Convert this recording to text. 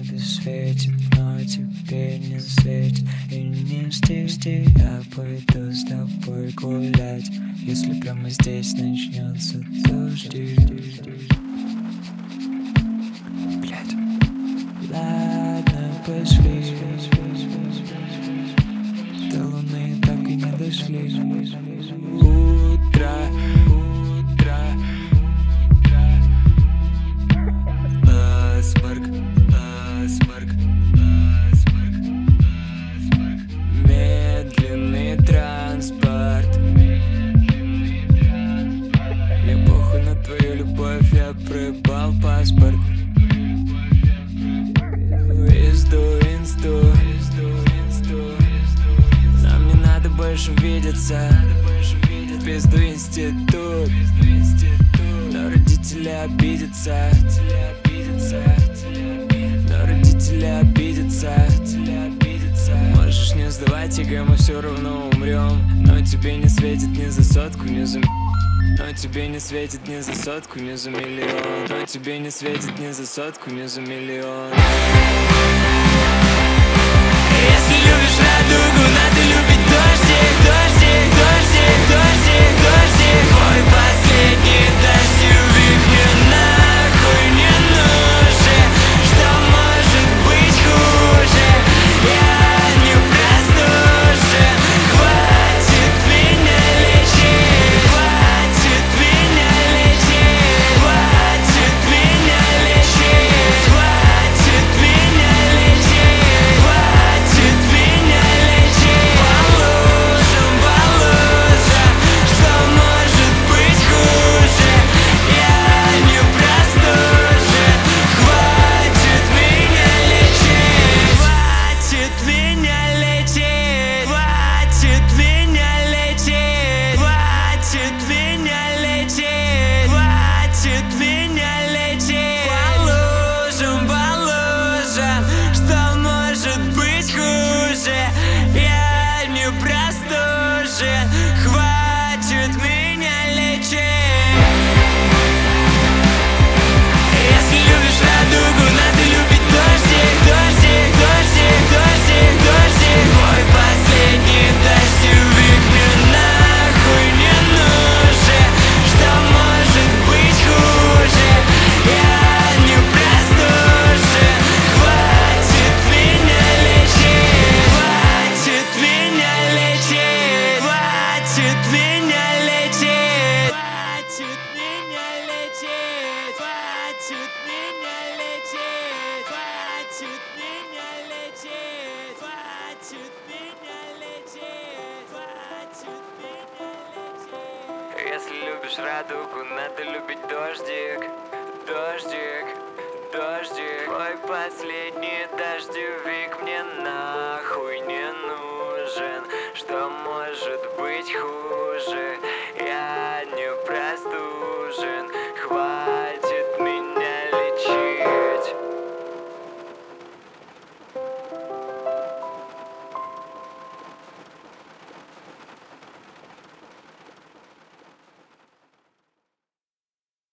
небе светит, но теперь не светит и не стихи. Я пойду с тобой гулять, если прямо здесь начнется дождик. Блядь. Ладно, пошли. До луны так и не дошли. Утро. Асмарк. Медленный транспорт. Мне похуй на твою любовь, я проебал паспорт. Инсту. Нам не надо больше видеться. В пизду институт. Но родители обидятся. Можешь не сдавать ЕГЭ, мы все равно умрем. Но тебе не светит ни за сотку, ни за Но тебе не светит ни за сотку, ни за миллион. Но тебе не светит ни за сотку, ни за миллион. Если любишь радугу, надо любить дождик. Твой последний дождевик мне нахуй не нужен. Что может быть хуже? Я не простужен. Хватит меня лечить. Хватит меня лечить. Хватит меня лечить. Хватит меня лечить. Хватит меня лечить. По лужам, что может быть хуже? Я не простужен. Хватит меня лечить. Хватит меня лечить. Хватит меня лечить. Хватит меня лечить. Хватит меня лечить. По лужам, что может быть хуже? Я не простужен. Хватит меня лечить. Если любишь радугу, надо любить дождик. Твой последний дождевик мне нахуй не нужен. Что может быть хуже? Я не простужен. Хватит меня лечить. Хватит меня лечить. Хватит меня лечить. Хватит меня лечить. Хватит меня лечить. Хватит меня лечить. Хватит меня лечить. Хватит меня лечить. Если любишь радугу, надо любить дождик. Твой последний дождевик мне нахуй не нужен. Что может быть хуже? Я не простужен.